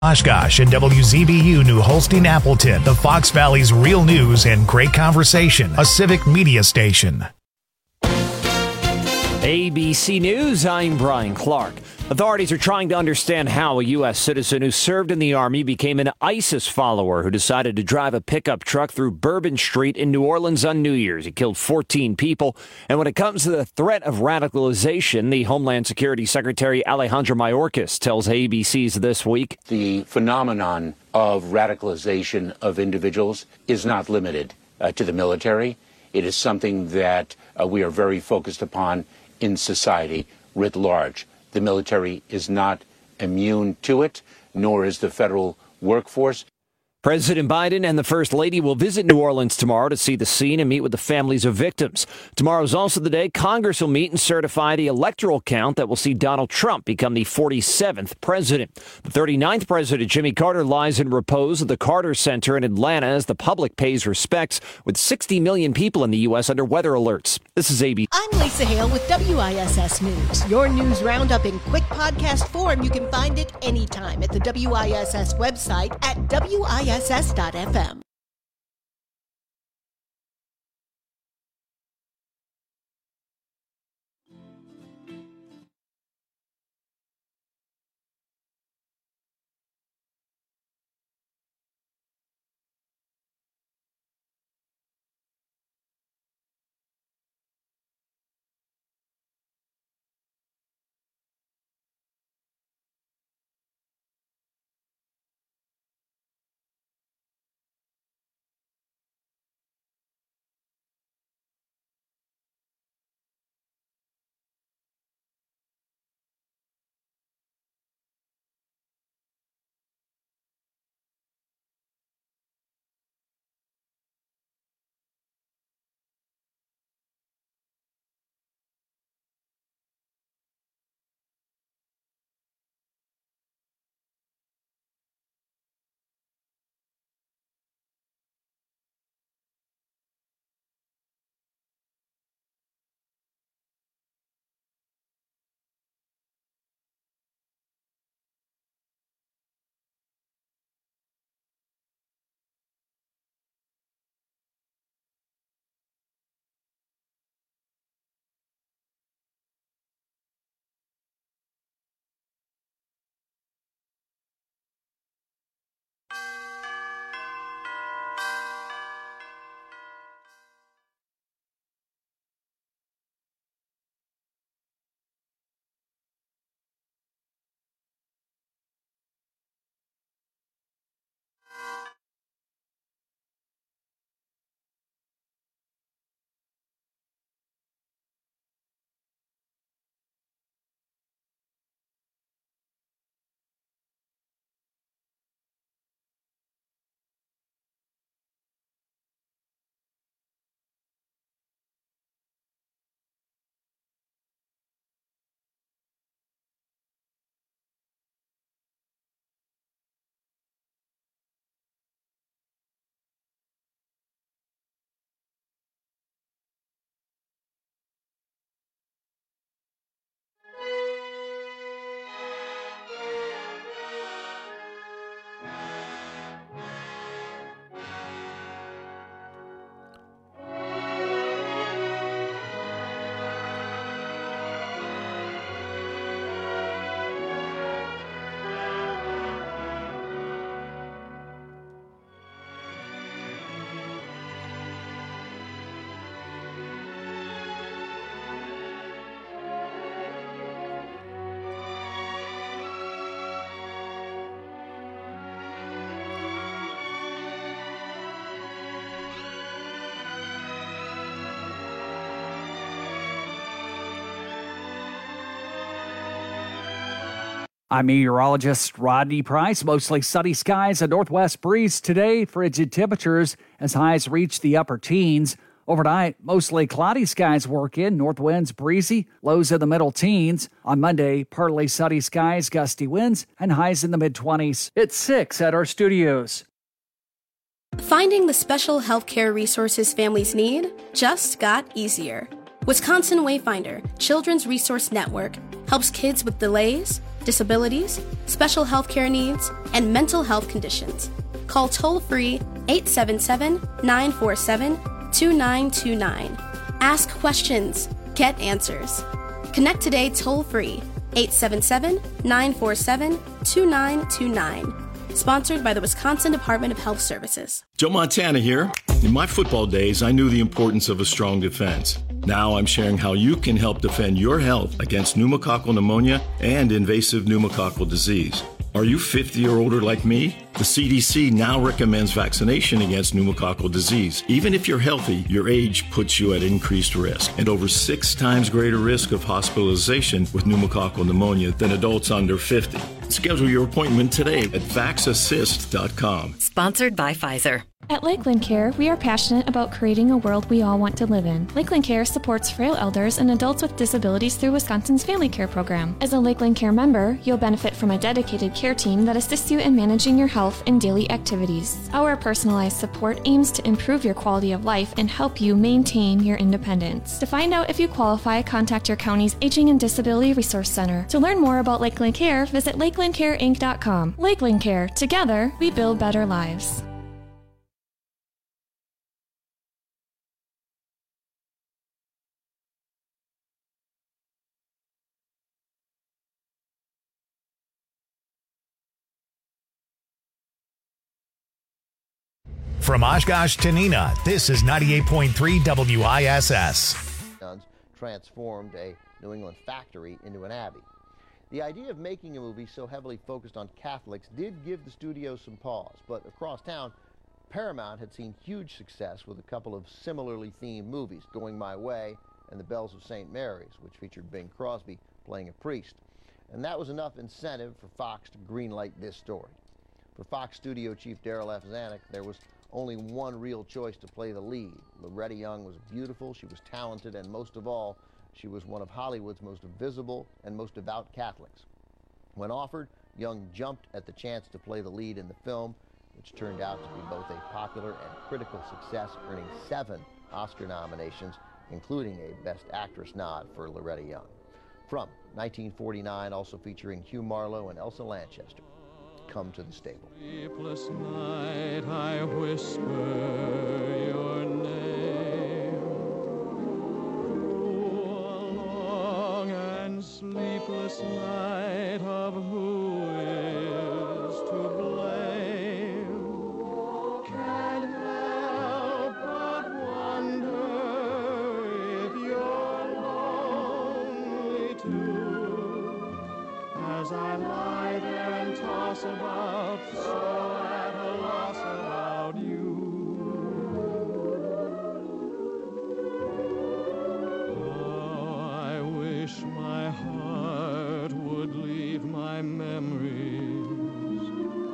Oshkosh and WZBU New Holstein Appleton, the Fox Valley's real news and great conversation, a civic media station. ABC News, I'm Brian Clark. Authorities are trying to understand how a U.S. citizen who served in the Army became an ISIS follower who decided to drive a pickup truck through Bourbon Street in New Orleans on New Year's. He killed 14 people. And when it comes to the threat of radicalization, the Homeland Security Secretary Alejandro Mayorkas tells ABC's This Week. The phenomenon of radicalization of individuals is not limited to the military. It is something that we are very focused upon in society writ large. The military is not immune to it, nor is the federal workforce. President Biden and the First Lady will visit New Orleans tomorrow to see the scene and meet with the families of victims. Tomorrow is also the day Congress will meet and certify the electoral count that will see Donald Trump become the 47th president. The 39th president, Jimmy Carter, lies in repose at the Carter Center in Atlanta as the public pays respects, with 60 million people in the U.S. under weather alerts. This is ABC. I'm Lisa Hale with WISS News. Your news roundup in quick podcast form. You can find it anytime at the WISS website at WISS.FM. I'm meteorologist Rodney Price. Mostly sunny skies, a northwest breeze today. Frigid temperatures as highs reach the upper teens. Overnight, mostly cloudy skies work in. North winds breezy, lows in the middle teens. On Monday, partly sunny skies, gusty winds, and highs in the mid-20s. It's 6 at our studios. Finding the special healthcare resources families need just got easier. Wisconsin Wayfinder, Children's Resource Network, helps kids with delays, disabilities, special healthcare needs, and mental health conditions. Call toll-free 877-947-2929. Ask questions. Get answers. Connect today toll-free 877-947-2929. Sponsored by the Wisconsin Department of Health Services. Joe Montana here. In my football days, I knew the importance of a strong defense. Now I'm sharing how you can help defend your health against pneumococcal pneumonia and invasive pneumococcal disease. Are you 50 or older like me? The CDC now recommends vaccination against pneumococcal disease. Even if you're healthy, your age puts you at increased risk and over 6 times greater risk of hospitalization with pneumococcal pneumonia than adults under 50. Schedule your appointment today at vaxassist.com. Sponsored by Pfizer. At Lakeland Care, we are passionate about creating a world we all want to live in. Lakeland Care supports frail elders and adults with disabilities through Wisconsin's Family Care program. As a Lakeland Care member, you'll benefit from a dedicated care team that assists you in managing your health and daily activities. Our personalized support aims to improve your quality of life and help you maintain your independence. To find out if you qualify, contact your county's Aging and Disability Resource Center. To learn more about Lakeland Care, visit lakelandcareinc.com. Lakeland Care. Together, we build better lives. From Oshkosh to Neenah, this is 98.3 WISS. Transformed a New England factory into an abbey. The idea of making a movie so heavily focused on Catholics did give the studio some pause, but across town, Paramount had seen huge success with a couple of similarly themed movies, Going My Way and The Bells of St. Mary's, which featured Bing Crosby playing a priest. And that was enough incentive for Fox to greenlight this story. For Fox studio chief Darryl F. Zanuck, there was only one real choice to play the lead. Loretta Young was beautiful, she was talented, and most of all, she was one of Hollywood's most visible and most devout Catholics. When offered, Young jumped at the chance to play the lead in the film, which turned out to be both a popular and critical success, earning 7 Oscar nominations, including a Best Actress nod for Loretta Young. From 1949, also featuring Hugh Marlowe and Elsa Lanchester, Come to the Stable. Sleepless night, I whisper your name. Oh, long and sleepless night of who is to blame. Can't help but wonder if you're lonely too. As I lie there and toss about, so at a loss about you. Oh, I wish my heart would leave my memories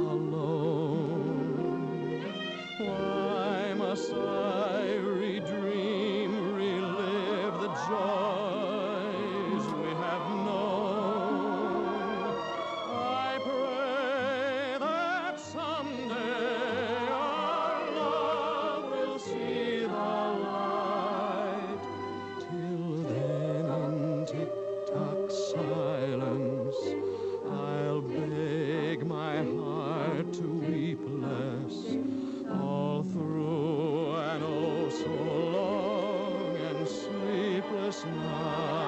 alone. Why must I redream, relive the joys we have known? I pray that someday our love will see the light. Till then, in tick-tock silence, I'll beg my heart to weep less all through an oh so long and sleepless night.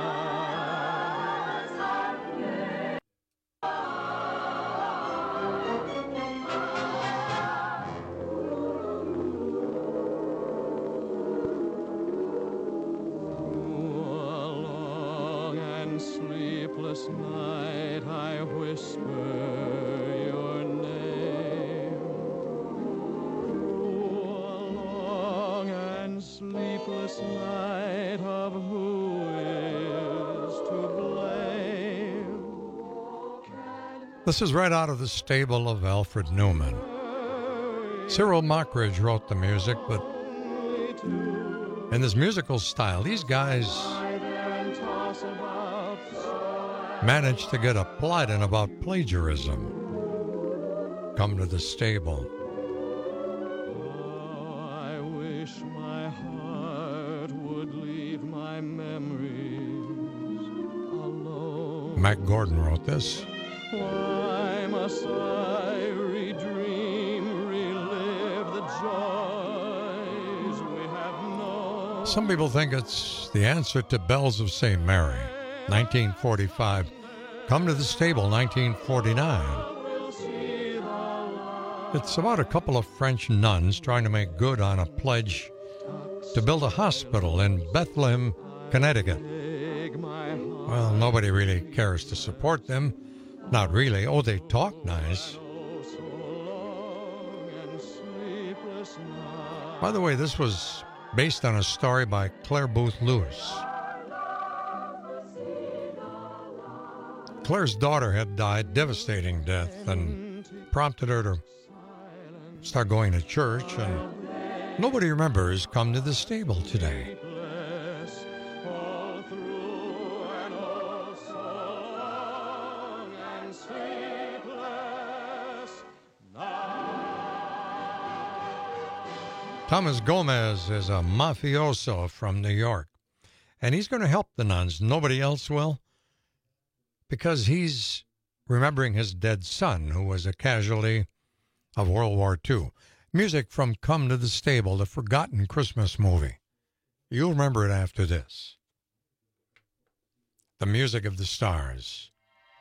Sleepless night, I whisper your name. Oh, a long and sleepless night of who is to blame. This is right out of the stable of Alfred Newman. Cyril Mockridge wrote the music, but in this musical style, these guys managed to get a plot in about plagiarism. Come to the Stable. Oh, I wish my heart would leave my memories alone. Mac Gordon wrote this. Why must I redream, relive the joys we have known? Some people think it's the answer to Bells of St. Mary, 1945. Come to the Stable, 1949. It's about a couple of French nuns trying to make good on a pledge to build a hospital in Bethlehem, Connecticut. Well, nobody really cares to support them. Not really. Oh, they talk nice. By the way, this was based on a story by Claire Booth Lewis. Claire's daughter had died, devastating death, and prompted her to start going to church, and nobody remembers Come to the Stable today. Thomas Gomez is a mafioso from New York, and he's going to help the nuns. Nobody else will, because he's remembering his dead son, who was a casualty of World War II. Music from Come to the Stable, the forgotten Christmas movie. You'll remember it after this. The music of the stars.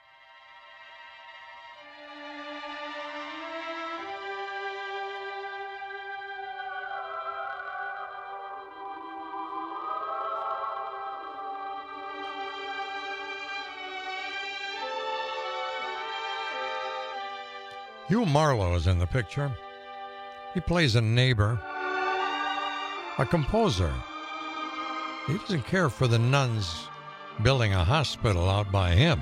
Hugh Marlowe is in the picture. He plays a neighbor, a composer. He doesn't care for the nuns building a hospital out by him.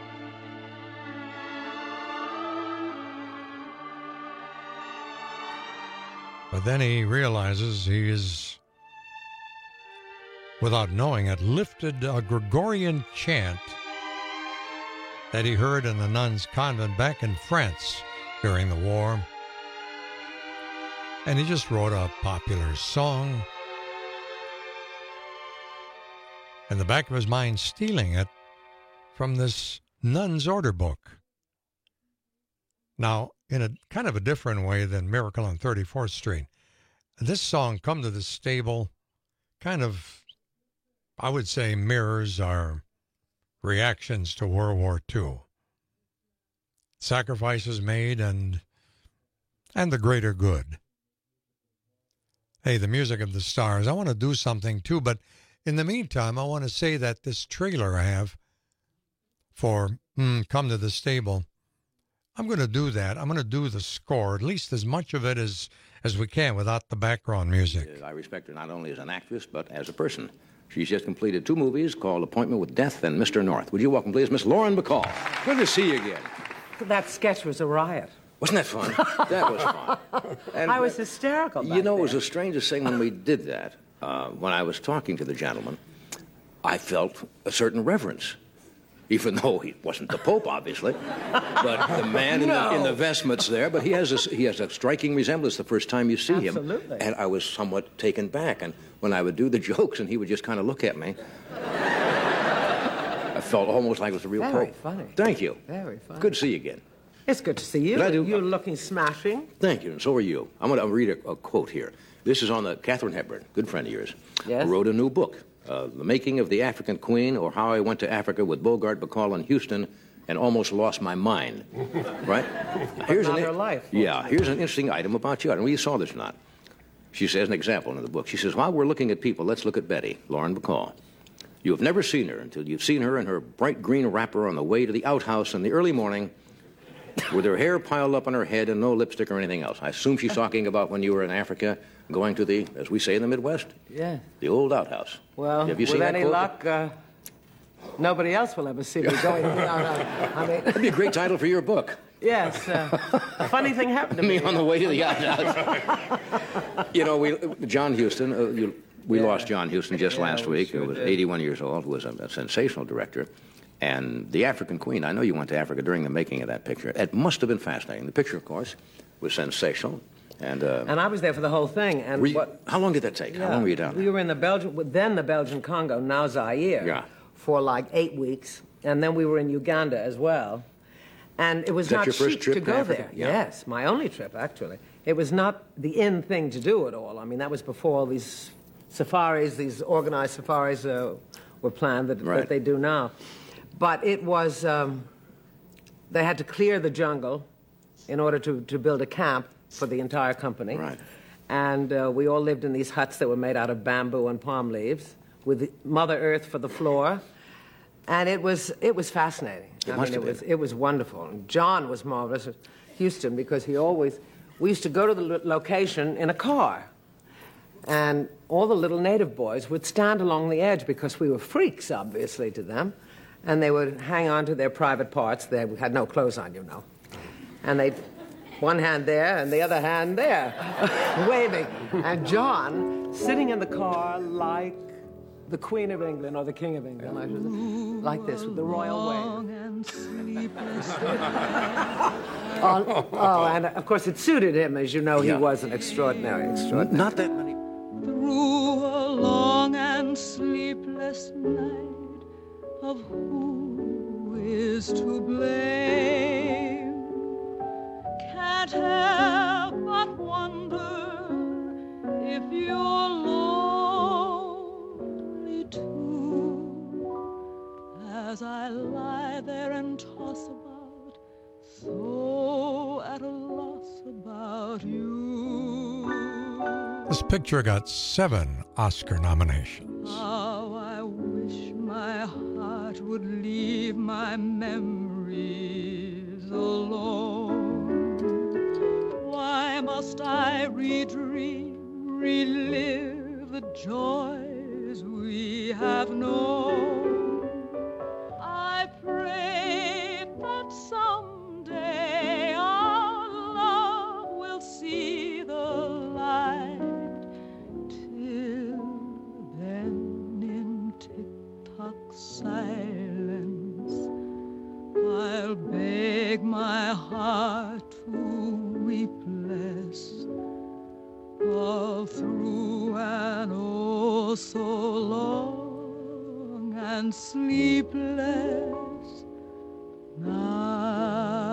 But then he realizes he is, without knowing it, lifted a Gregorian chant that he heard in the nuns' convent back in France during the war. And he just wrote a popular song. In the back of his mind, stealing it from this nun's order book. Now, in a kind of a different way than Miracle on 34th Street, this song, Come to the Stable, kind of, I would say, mirrors our reactions to World War II. Sacrifices made and the greater good. Hey, the music of the stars. I want to do something too, but in the meantime, I want to say that this trailer I have for Come to the Stable, I'm going to do that. I'm going to do the score, at least as much of it as we can without the background music. I respect her not only as an actress, but as a person. She's just completed 2 movies called Appointment with Death and Mr. North. Would you welcome, please, Miss Lauren Bacall. Good to see you again. That sketch was a riot. Wasn't that fun? That was fun. And, I was hysterical back You know, there. it was the strangest thing when we did that. When I was talking to the gentleman, I felt a certain reverence. Even though he wasn't the Pope, obviously. But the man in the vestments there, but he has a striking resemblance the first time you see him. Absolutely. And I was somewhat taken back. And when I would do the jokes and he would just kind of look at me, I felt almost like it was a real Pope. Very funny. Thank you. Very funny. Good to see you again. It's good to see you. Did I do- You're looking smashing. Thank you, and so are you. I'm going to read a quote here. This is on the Katharine Hepburn, good friend of yours. Yes. Who wrote a new book, The Making of the African Queen, or How I Went to Africa with Bogart, Bacall, and Houston, and Almost Lost My Mind. Right? Not her life. Yeah, here's an interesting item about you. I don't know if you saw this or not. She says an example in the book. She says, while we're looking at people, let's look at Betty, Lauren Bacall. You have never seen her until you've seen her in her bright green wrapper on the way to the outhouse in the early morning with her hair piled up on her head and no lipstick or anything else. I assume she's talking about when you were in Africa going to the, as we say in the Midwest, Yeah. the old outhouse. Well, Have you with seen that any quote? luck, nobody else will ever see me going to the outhouse. I mean, That'd be a great title for your book. yes. A funny thing happened to me. Me on the way to the outhouse. You know, John Huston, we lost John Huston just last week. He was 81 years old, was a sensational director. And the African Queen, I know you went to Africa during the making of that picture. It must have been fascinating. The picture, of course, was sensational. And I was there for the whole thing. And how long did that take? How long were you down there? We were in the Belgian Congo, now Zaire, Yeah. for like 8 weeks. And then we were in Uganda as well. And it was that not your first cheap trip to to go Africa? there. Yeah. Yes, my only trip, actually. It was not the in thing to do at all. I mean, that was before all these safaris, these organized safaris were planned that they do now. But it was, they had to clear the jungle in order to build a camp for the entire company. Right. And we all lived in these huts that were made out of bamboo and palm leaves with Mother Earth for the floor. And it was fascinating. It was wonderful. And John was marvelous at Houston because we used to go to the location in a car. And all the little native boys would stand along the edge because we were freaks, obviously, to them. And they would hang on to their private parts. They had no clothes on, you know. And they'd one hand there and the other hand there, waving. And John sitting in the car like the Queen of England or the King of England, I should say, like this with the royal wave. And of course it suited him, as you know. He was an extraordinary. Not that many. Through a long and sleepless night of who is to blame, can't help but wonder if you're lonely too, as I lie there and toss about, so at a loss about you. This picture got 7 Oscar nominations. How I wish my heart would leave my memories alone. Why must I relive the joys we have known? I pray that someday our love will see the light. Till then, in tick-tock silence, I'll beg my heart to weep less, all through an oh so long and sleepless night.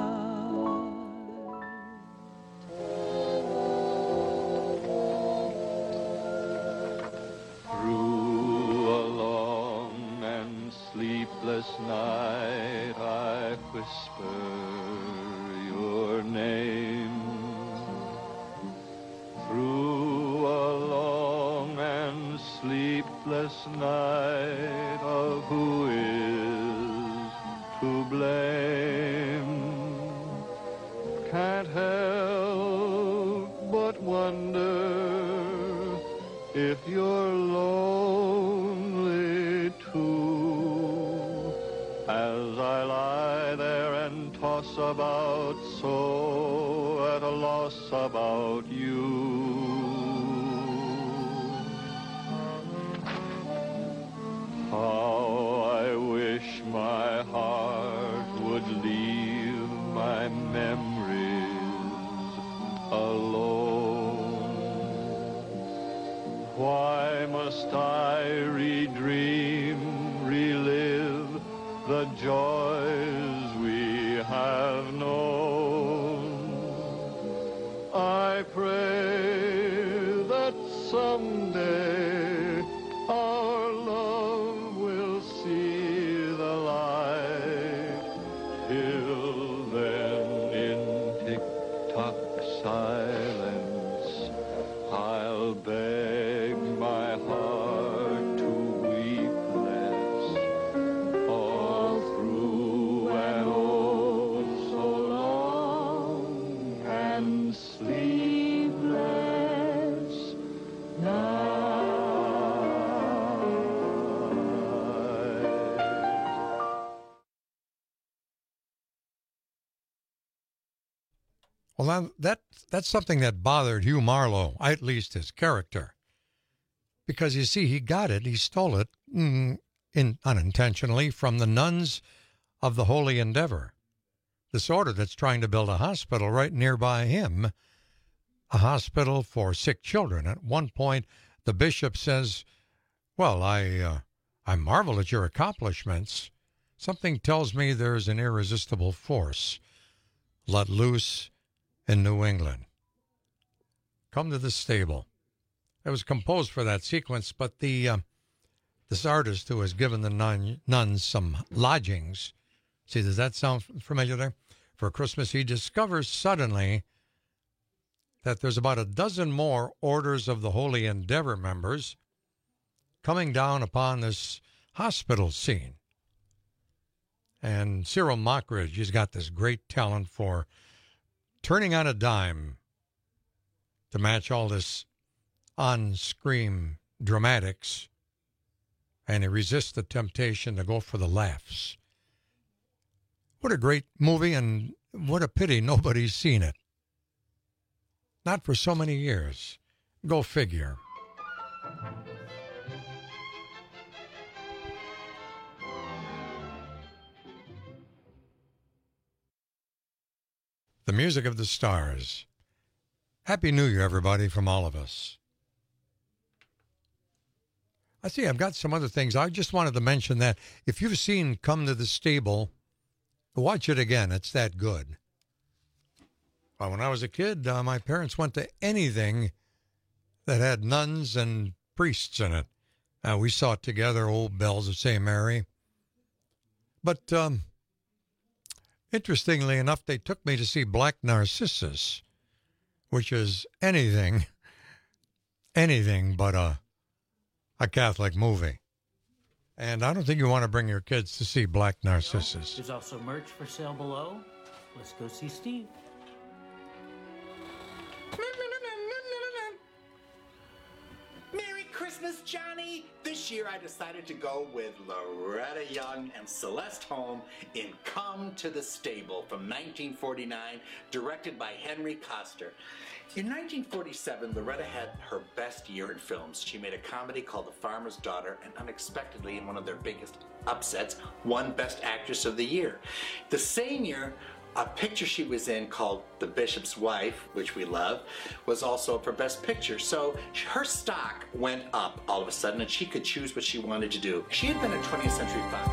Through a long and sleepless night I whisper your name. Through a long and sleepless night of who is to blame, can't help but wonder if you're lonely too, as I lie there and toss about, so at a loss about you. How I wish my heart would leave my memories alone. Why must I relive the joys we have known? I pray that someday our love will see the light. Till then, in tick-tock silence, I'll beg my heart to weep less, all through an oh so long and sleepless night. Well, that's something that bothered Hugh Marlowe, at least his character. Because, you see, he got it, he stole it, unintentionally, from the nuns of the Holy Endeavor, this order that's trying to build a hospital right nearby him, a hospital for sick children. At one point, the bishop says, well, I marvel at your accomplishments, Something tells me there's an irresistible force let loose in New England. Come to the Stable. It was composed for that sequence, but this artist who has given the nuns some lodgings, see, does that sound familiar there? For Christmas, he discovers suddenly that there's about a dozen more Orders of the Holy Endeavor members coming down upon this hospital scene. And Cyril Mockridge, he's got this great talent for turning on a dime to match all this on-screen dramatics, and he resists the temptation to go for the laughs. What a great movie, and what a pity nobody's seen it. Not for so many years. Go figure. The music of the stars. Happy New Year, everybody, from all of us. I see I've got some other things. I just wanted to mention that if you've seen Come to the Stable, watch it again. It's that good. When I was a kid, my parents went to anything that had nuns and priests in it. We saw it together, Old Bells of St. Mary. But interestingly enough, they took me to see Black Narcissus, which is anything but a Catholic movie. And I don't think you want to bring your kids to see Black Narcissus. There's also merch for sale below. Let's go see Steve. Merry Christmas, Johnny! This year I decided to go with Loretta Young and Celeste Holm in Come to the Stable from 1949, directed by Henry Koster. In 1947, Loretta had her best year in films. She made a comedy called The Farmer's Daughter, and unexpectedly, in one of their biggest upsets, won Best Actress of the Year. The same year, a picture she was in called The Bishop's Wife, which we love, was also for Best Picture. So her stock went up all of a sudden, and she could choose what she wanted to do. She had been at 20th Century Fox.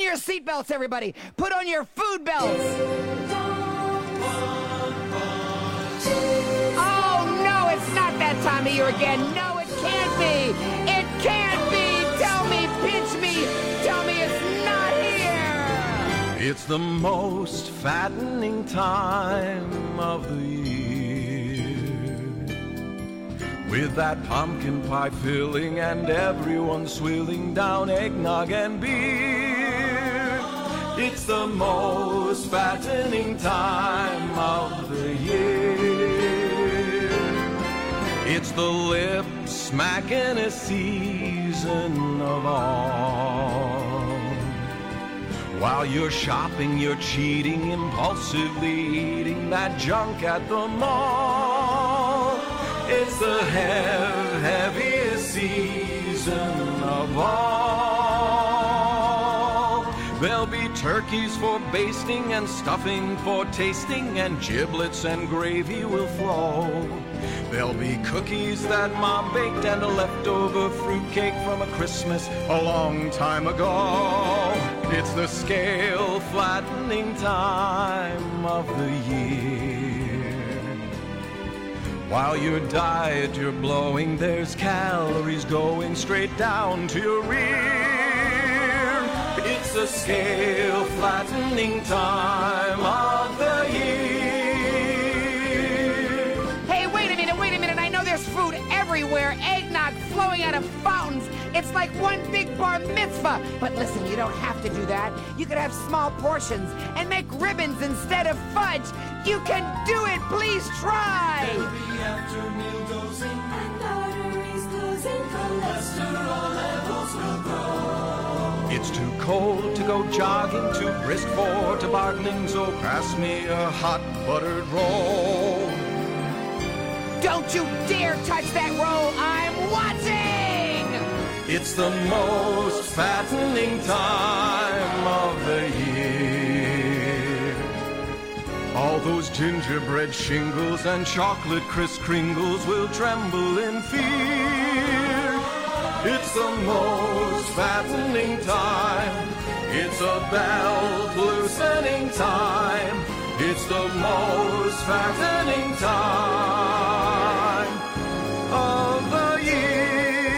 your seatbelts, everybody. Put on your food belts. Oh, no, it's not that time of year again. No, it can't be. It can't be. Tell me, pinch me. Tell me it's not here. It's the most fattening time of the year, with that pumpkin pie filling and everyone swilling down eggnog and beer. It's the most fattening time of the year. It's the lip smacking season of all. While you're shopping, you're cheating, impulsively eating that junk at the mall. It's the heaviest season of all. There'll be turkeys for basting and stuffing for tasting, and giblets and gravy will flow. There'll be cookies that Mom baked and a leftover fruitcake from a Christmas a long time ago. It's the scale flattening time of the year. While your diet you're blowing, there's calories going straight down to your rear. It's the scale flattening time of the year. Hey, wait a minute. I know there's food everywhere. Eggnog flowing out of fountains. It's like one big bar mitzvah. But listen, you don't have to do that. You could have small portions and make ribbons instead of fudge. You can do it. Please try. Every after-meal dosing and arteries closing, cholesterol levels will grow. It's too cold to go jogging, too brisk for tobogging, so pass me a hot buttered roll. Don't you dare touch that roll. I'm watching. It's the most fattening time of the year. All those gingerbread shingles and chocolate Kris Kringles will tremble in fear. It's the most fattening time. It's a belt loosening time. It's the most fattening time of the year.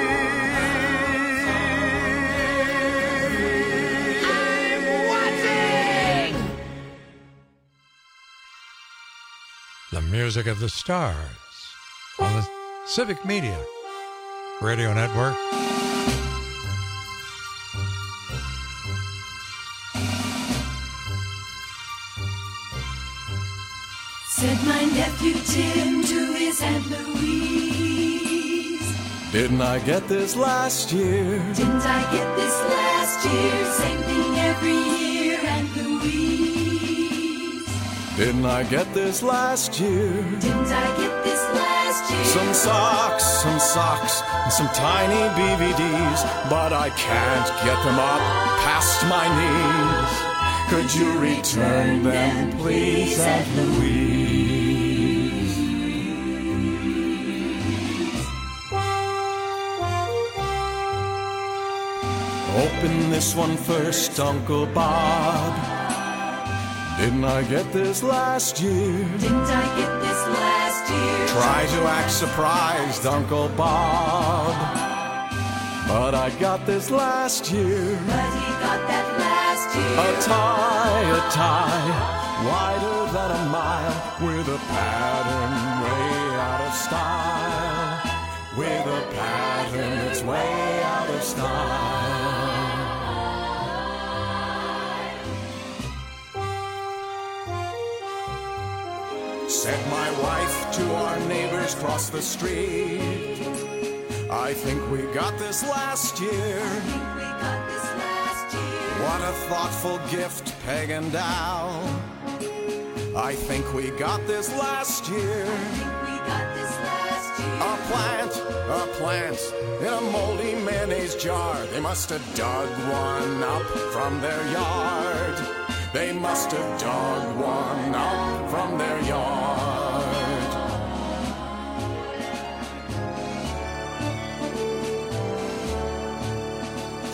I'm watching. The music of the stars on the Civic Media Radio Network. Said my nephew Tim to his Aunt Louise, Didn't I get this last year? didn't I get this last year? Same thing every year, Aunt Louise. Didn't I get this last year? Didn't I get this last year? Some socks, and some tiny BVDs, but I can't get them up past my knees. Could you return them, please, Aunt Louise? Open this one first, Uncle Bob. Didn't I get this last year? Didn't I get this last year? Try to act surprised, Uncle Bob. But I got this last year. But he got that last year. A tie, wider than a mile, with a pattern way out of style. With a pattern that's way out of style. Said my wife to our neighbors across the street, I think we got this last year. What a thoughtful gift, Peg and Al. I think we got this last year. A plant in a moldy mayonnaise jar. They must have dug one up from their yard. They must have dug one up from their yard.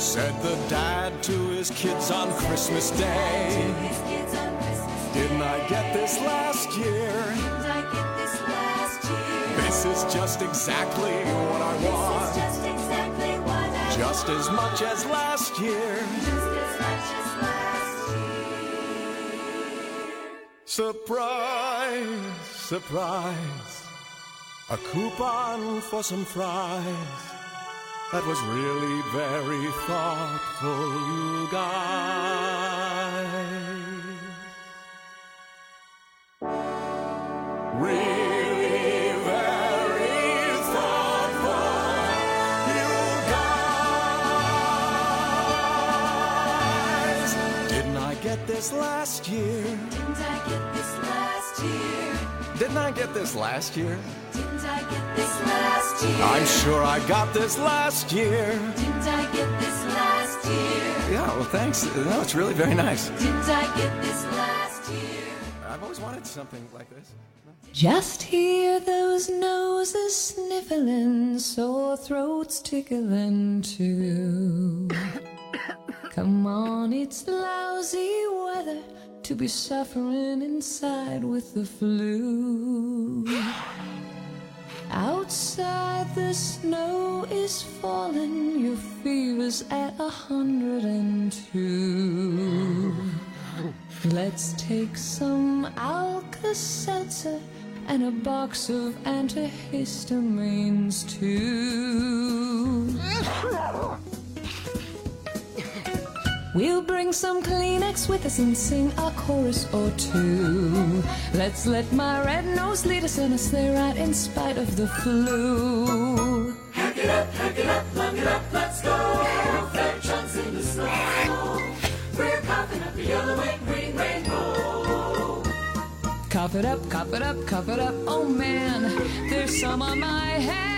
Said the dad to his kids on Christmas Day. Didn't I get this last year? This is just exactly what I want. Just as much as last year. Surprise, surprise. A coupon for some fries. That was really very thoughtful, you guys. Really very thoughtful, you guys. Didn't I get this last year? Didn't I get this last year? Didn't I get this last year? Didn't I get this last year? I'm sure I got this last year. Didn't I get this last year? Yeah, well, thanks. No, it's really very nice. Didn't I get this last year? I've always wanted something like this. Just hear those noses sniffling, sore throats tickling too. Come on, it's lousy weather to be suffering inside with the flu. Outside the snow is falling, your fever's at 102. Let's take some Alka-Seltzer and a box of antihistamines too. We'll bring some Kleenex with us and sing a chorus or two. Let's let my red nose lead us in a sleigh ride in spite of the flu. Hack it up, lung it up, let's go. Fair chunks in the snow. We're coughing up the yellow and green rainbow. Cough it up, cough it up, cough it up. Oh man, there's some on my head.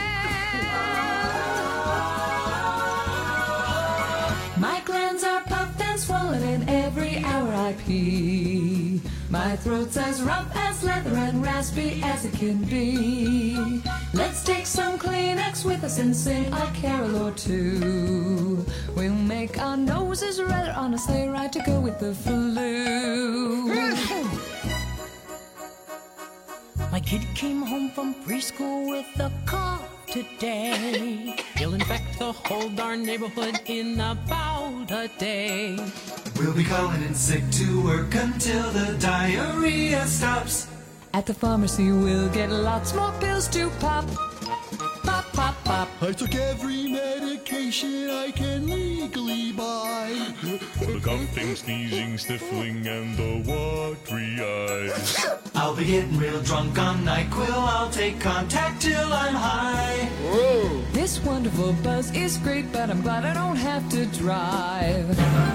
My glands are puffed and swollen, and every hour I pee. My throat's as rough as leather and raspy as it can be. Let's take some Kleenex with us and sing a carol or two. We'll make our noses red on a sleigh ride to go with the flu. My kid came home from preschool with a cough today. He'll infect the whole darn neighborhood in about a day. We'll be calling in sick to work until the diarrhea stops. At the pharmacy we'll get lots more pills to pop. Pop, pop, pop. I took every medication I can legally buy. For the coughing, sneezing, sniffling, and the watery eyes. I'll be getting real drunk on NyQuil. I'll take contact till I'm high. Whoa. This wonderful buzz is great, but I'm glad I don't have to drive.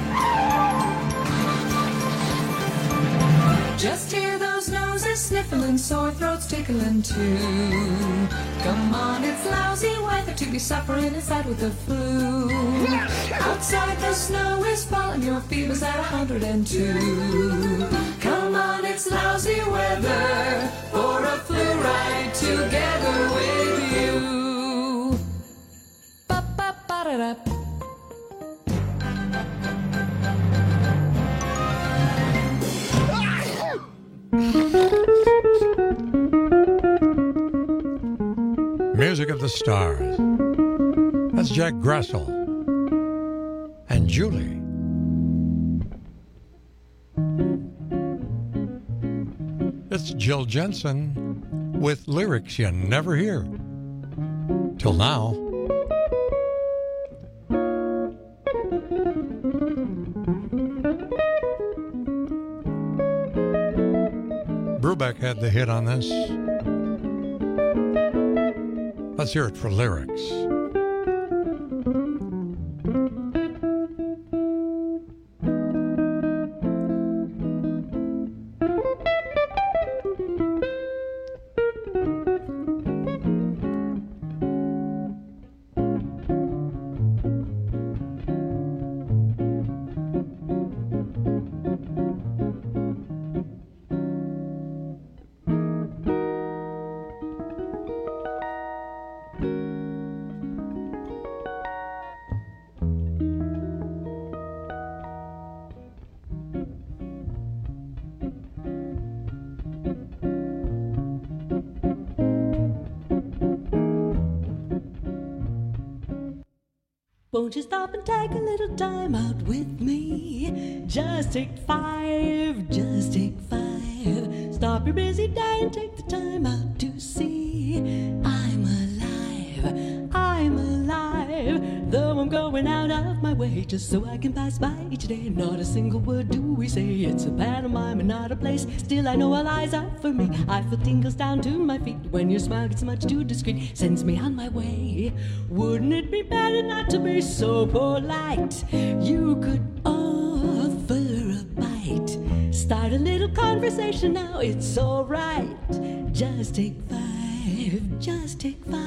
Just hear those noses sniffling, sore throats tickling too. Come on, it's lousy weather to be suffering inside with the flu. Outside the snow is falling, your fever's at 102. Come on, it's lousy weather for a flu ride together with you. Ba-ba-ba-da-da. Music of the Stars. That's Jack Grassel and Julie. It's Jill Jensen with lyrics you never hear. Till now. Brubeck had the hit on this. Let's hear it for lyrics. Won't you stop and take a little time out with me? Just take 5, just take 5. Stop your busy day and take the time out to see. I'm alive, I'm alive. Though I'm going out of my way just so I can pass by each day. Not a single word do we say. It's a pantomime and not a place. Still I know all eyes out for me. I feel tingles down to my feet when your smile gets much too discreet. Sends me on my way. Wouldn't it be better not to be so polite? You could offer a bite. Start a little conversation now, it's alright. Just take 5, just take 5.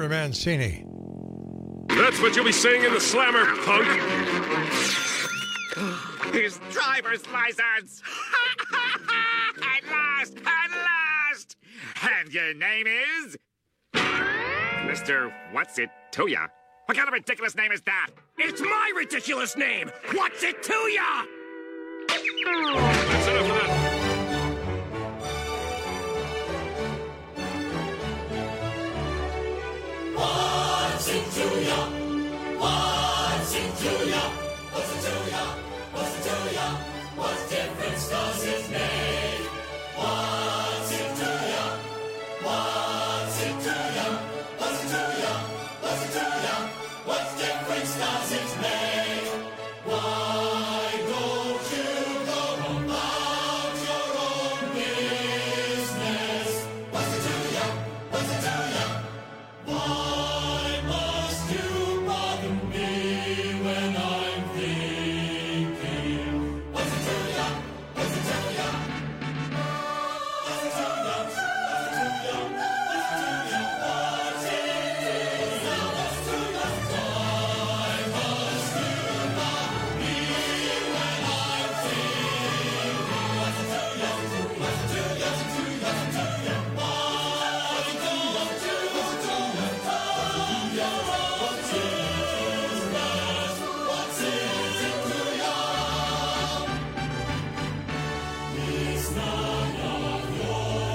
Terry Mancini. That's what you'll be saying in the slammer, punk. His driver's license! At last! At last! And your name is? Mr. What's-It-To-Ya? What kind of ridiculous name is that? It's my ridiculous name! What's it to ya? That's enough of that. What's it to ya? What's it to ya? What's it to ya? What's it to ya? What difference does it make? What's it to ya? What's it to ya? What's it to ya? What's it to ya? What difference does it make? Why don't you go about your own business? What's it to ya? What's it to ya? Why must you bother me when I'm thinking? What's it to ya? What's it to ya? What's it to ya? What's it to ya? What's it to ya? What's it to ya? What's to ya? Why must you bother me when I'm thinking? What's it to ya? What's it to ya? What's it to ya? What's it to ya? Why don't you it's none of your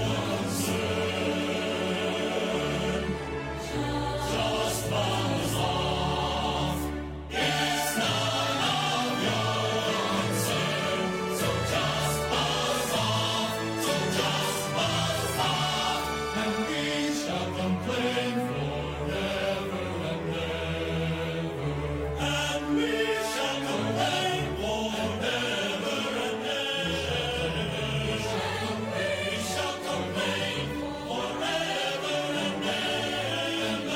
concern. Just buzz off. It's none of your concern. So just buzz off. So just buzz off. And we shall complain forever and ever. And we shall complain forever and ever. We shall complain forever and ever.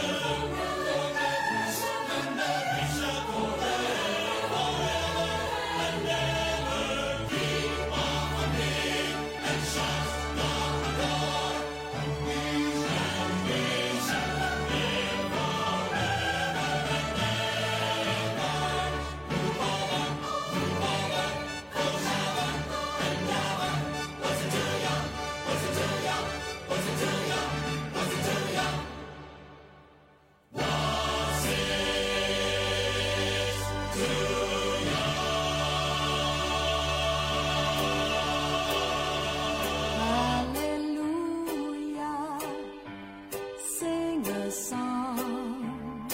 And we shall complain forever and ever. Keep off the beat and shut the door. And we shall live forever and ever. Move over, goes ever and ever. What's it to ya? What's it to ya? What's it to ya? What's it to ya? What's it to ya? Hallelujah, sing a song.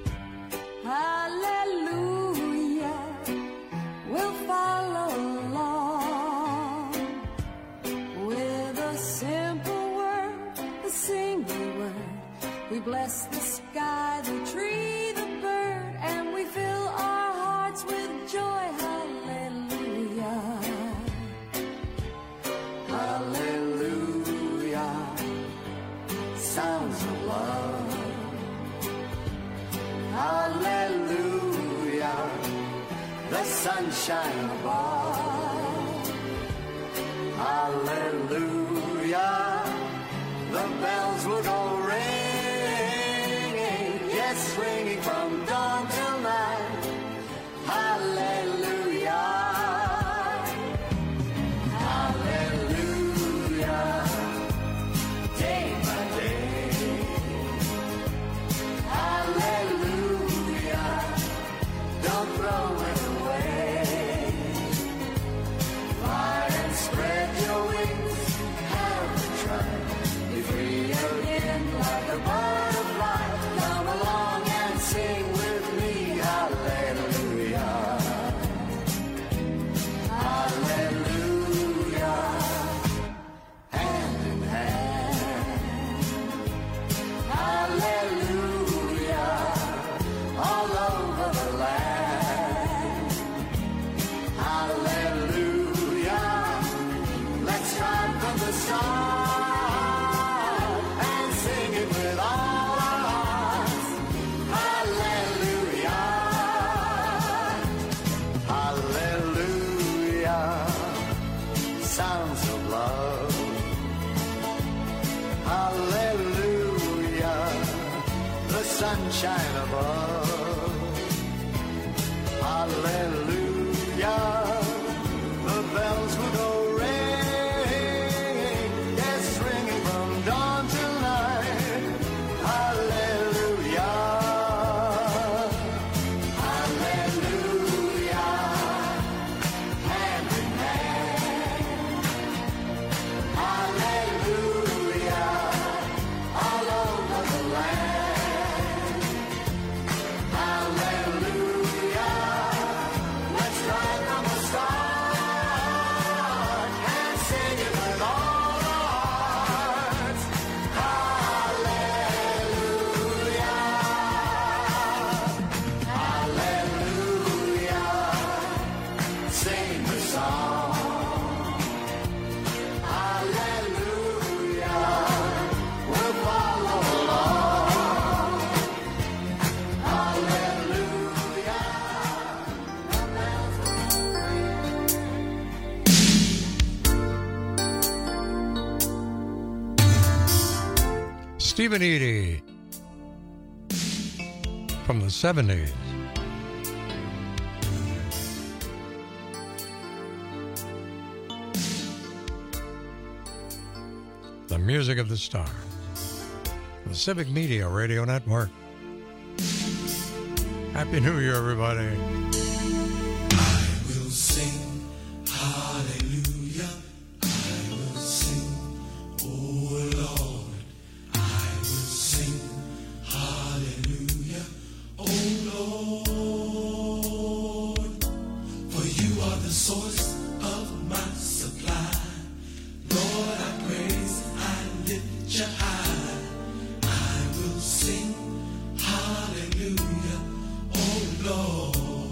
Hallelujah, we'll follow along with a simple word, a single word. We bless the sky, the tree, the bird, and we fill our hearts with joy. Hallelujah. Hallelujah, sounds of love. Hallelujah, the sunshine above. Hallelujah, the bells will go ringing, yes, ringing from dawn till night. Hallelujah. Hallelujah, day by day. Hallelujah, don't throw it away. sunshine above. Hallelujah, the bells will go ringing, yes, ringing from dawn till night. Hallelujah, hallelujah, hand in hand. Hallelujah, all over the land. Hallelujah, let's ride from the start and sing it with all our hearts. Hallelujah, hallelujah, sing the song. Hallelujah, we'll follow along. Hallelujah, the bells will Stephen Eady from the 70s. The music of the star. The Civic Media Radio Network. Happy New Year, everybody. will sing hallelujah. I will sing, oh Lord. I will sing hallelujah, oh Lord. For you are the source of my supply. Lord, I praise, I lift you high. I will sing hallelujah, oh Lord.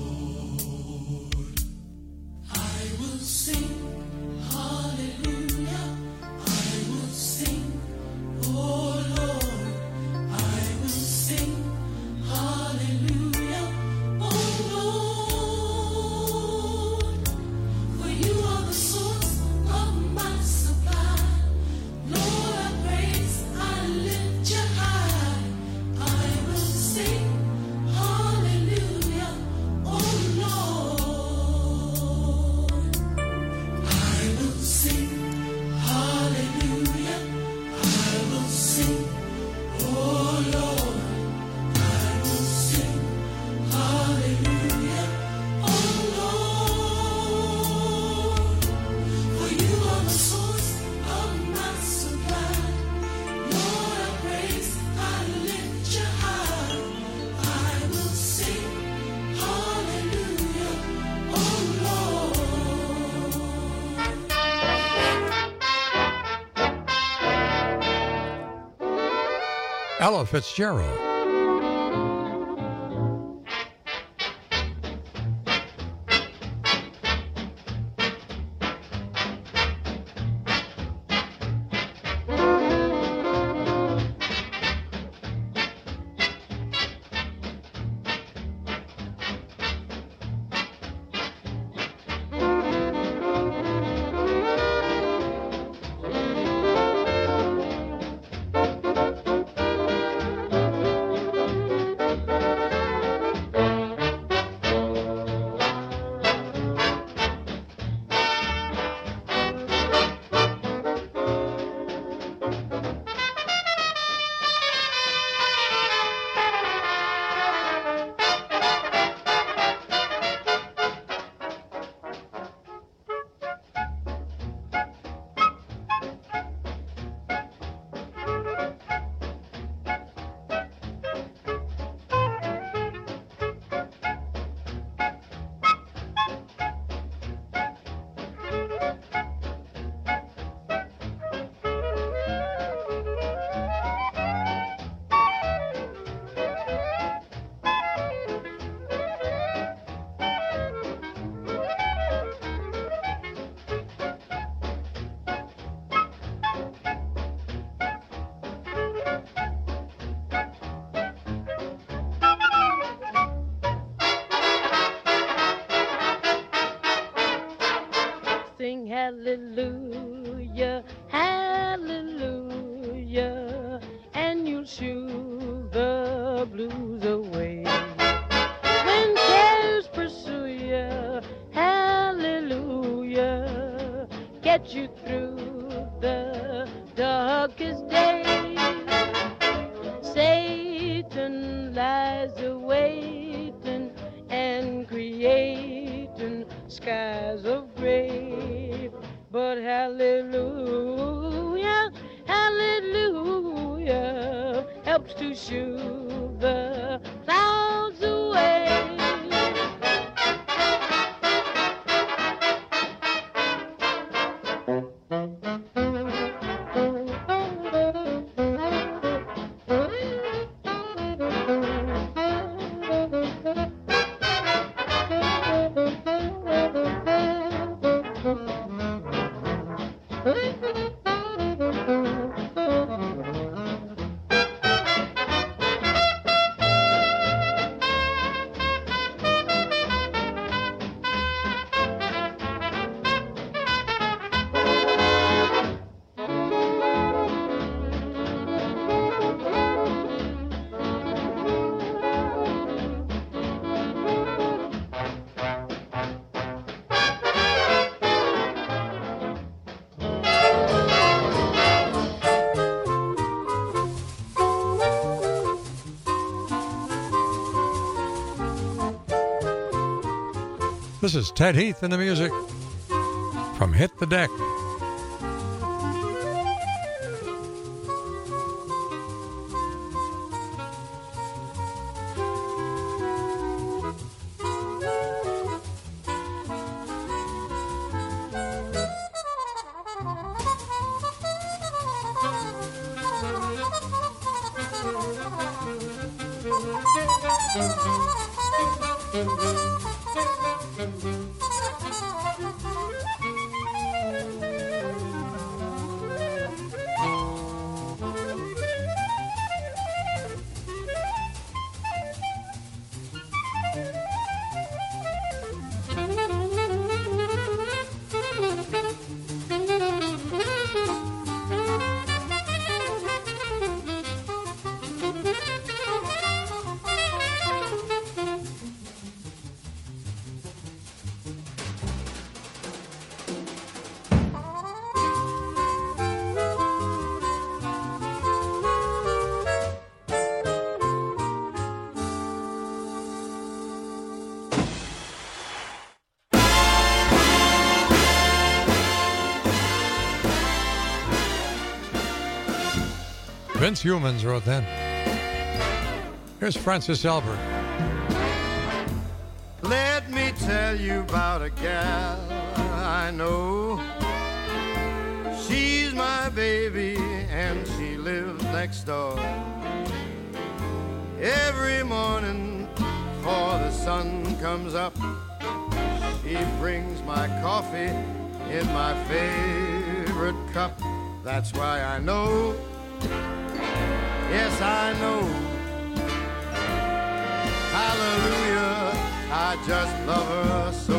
I will sing hallelujah. I will sing, oh Lord. I will sing hallelujah, oh Lord. For you are the source of my supply. Lord, I praise, I lift you high. I will sing hallelujah, oh Lord. I will sing hallelujah. I will sing, oh Lord. I will sing hallelujah, oh Lord. For you are the source of my supply. Lord, I praise, I lift you high. I will sing hallelujah, oh Lord. Ella Fitzgerald. Sing hallelujah, hallelujah, and you'll shoo the blues blues away. When cares pursue you, hallelujah, get you through the darkest days. Satan lies awaiting and creating skies of gray. But hallelujah, hallelujah, helps to shoo the clouds away. This is Ted Heath and the music from Hit the Deck. Vince Youmans wrote that. Here's Francis Albert. Let me tell you about a gal I know. She's my baby and she lives next door. Every morning before the sun comes up, she brings my coffee in my favorite cup. That's why I know, yes I know, hallelujah, I just love her so.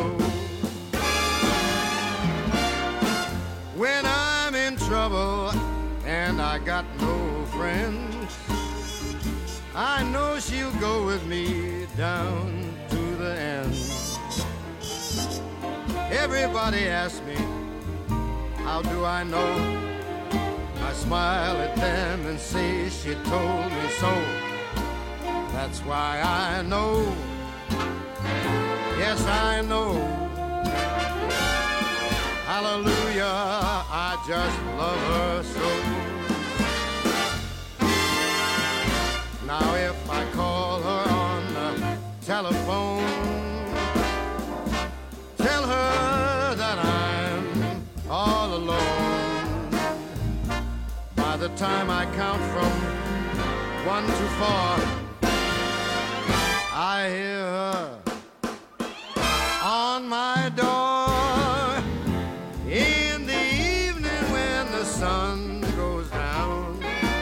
When I'm in trouble and I got no friends, I know she'll go with me down to the end. Everybody asks me, how do I know? I smile at them and say she told me so. That's why I know, yes I know, hallelujah, I just love her so. Now if I call her on the telephone, tell her that I'm all alone. By the time I count from 1 to 4, I hear her on my door. In the evening when the sun goes down,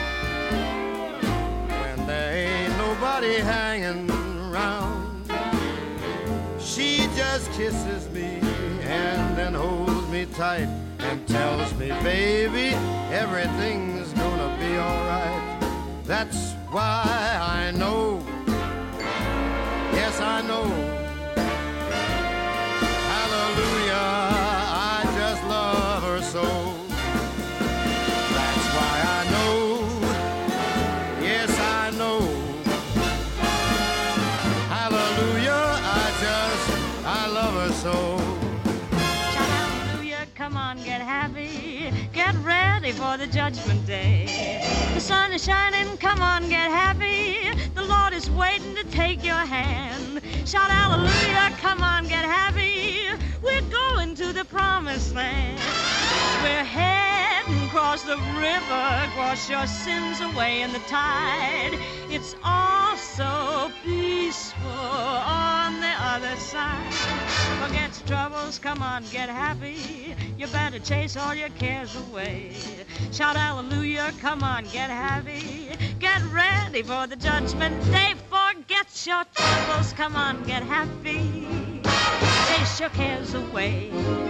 when there ain't nobody hanging around, she just kisses me and then holds me tight and tells me, baby, everything's gonna be alright. That's why I know yes, I know. Hallelujah, I just love her so. That's why I know, yes, I know. Hallelujah, I love her so. Shout hallelujah, come on, get happy. Get ready for the judgment day. The sun is shining, come on, get happy. The Lord is waiting to take your hand. Shout hallelujah, come on, get happy. We're going to the promised land. We're heading across the river, wash your sins away in the tide. It's all so peaceful on the other side. Forget your troubles, come on, get happy. You better chase all your cares away. Shout hallelujah, come on, get happy. Get ready for the judgment day. Forget your troubles, come on, get happy. Chase your cares away.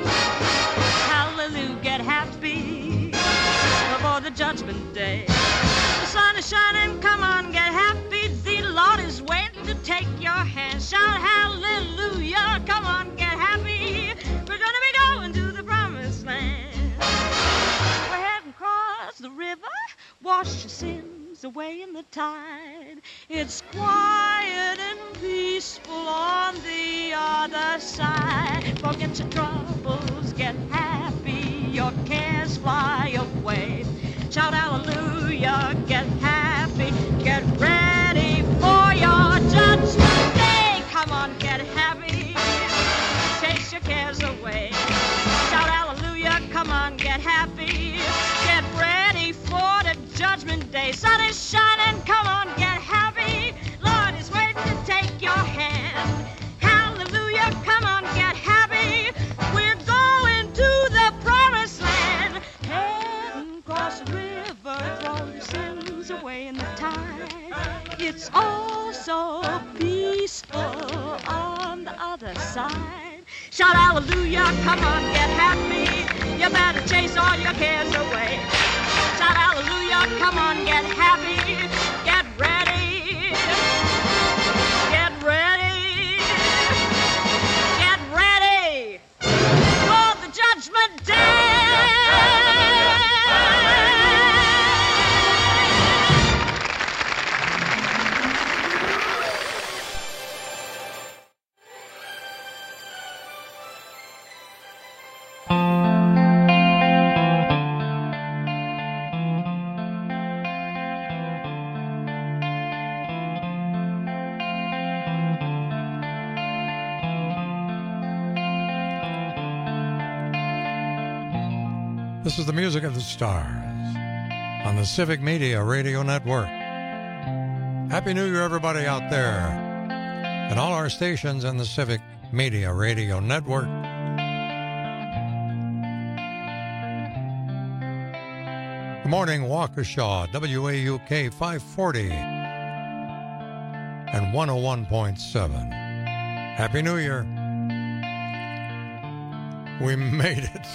Hallelujah, get happy before the judgment day. The sun is shining, come on, get happy. The Lord is waiting to take your hand. Shout hallelujah, come on, get happy. We're gonna be going to the promised land. We're heading across the river, wash your sins away in the tide. It's quiet and peaceful on the other side. Forget your troubles, get happy, your cares fly away. Shout hallelujah, get happy, get ready for your judgment day. Come on, get happy, chase your cares away. Shout hallelujah, come on, get happy, get ready for the judgment day. Sun is shining, come on, get happy. Lord is waiting to take your hand. Hallelujah, come on, get happy. We're going to the promised land. Heading across the river, throw your sins away in the tide. It's all so peaceful on the other side. Shout hallelujah, come on, get happy. You better chase all your cares away. Shout hallelujah, come on, get happy. Get ready. Get ready. Get ready for the judgment day. This is the music of the stars on the Civic Media Radio Network. Happy New Year, everybody out there, and all our stations in the Civic Media Radio Network. Good morning, Waukesha, WAUK 540 and 101.7. Happy New Year. We made it.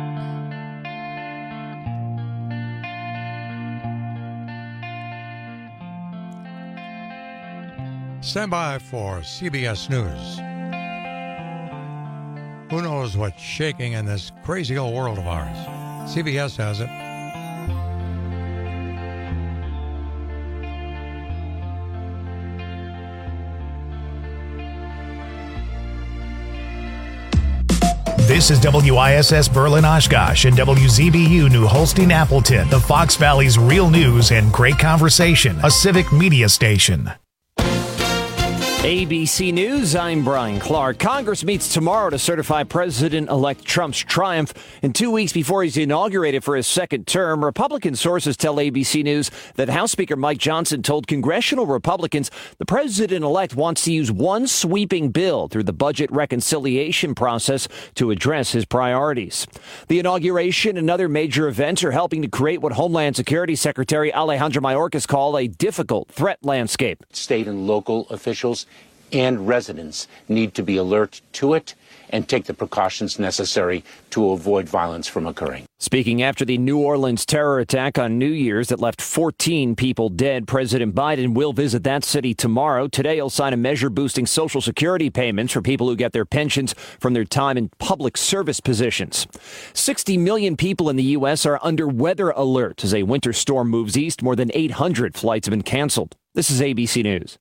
Stand by for CBS News. Who knows what's shaking in this crazy old world of ours? CBS has it. This is WISS Berlin Oshkosh and WZBU New Holstein Appleton, the Fox Valley's real news and great conversation, a civic media station. ABC News, I'm Brian Clark. Congress meets tomorrow to certify President-elect Trump's triumph. And 2 weeks before he's inaugurated for his second term, Republican sources tell ABC News that House Speaker Mike Johnson told congressional Republicans the president-elect wants to use one sweeping bill through the budget reconciliation process to address his priorities. The inauguration and other major events are helping to create what Homeland Security Secretary Alejandro Mayorkas called a difficult threat landscape. State and local officials and residents need to be alert to it and take the precautions necessary to avoid violence from occurring. Speaking after the New Orleans terror attack on New Year's that left 14 people dead, President Biden will visit that city tomorrow. Today, he'll sign a measure boosting Social Security payments for people who get their pensions from their time in public service positions. 60 million people in the U.S. are under weather alert as a winter storm moves east. More than 800 flights have been canceled. This is ABC News.